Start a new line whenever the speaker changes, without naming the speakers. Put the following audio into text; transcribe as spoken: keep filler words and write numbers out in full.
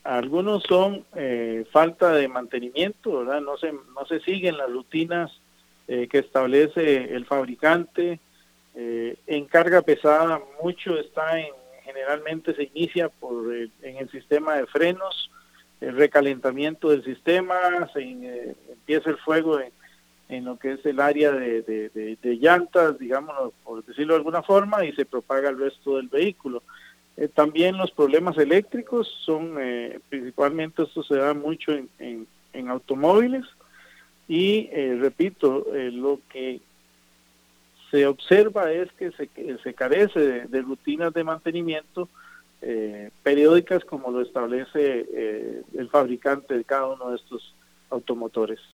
Algunos son eh, falta de mantenimiento, ¿verdad? No se, no se siguen las rutinas eh, que establece el fabricante. Eh, en carga pesada, mucho está en, generalmente se inicia por el, en el sistema de frenos, el recalentamiento del sistema, se eh, empieza el fuego en, en lo que es el área de, de, de, de llantas, digamos, por decirlo de alguna forma, y se propaga al resto del vehículo. Eh, también los problemas eléctricos son, eh, principalmente esto se da mucho en, en, en automóviles, y eh, repito, eh, lo que se observa es que se, que se carece de, de rutinas de mantenimiento eh, periódicas como lo establece eh, el fabricante de cada uno de estos automotores.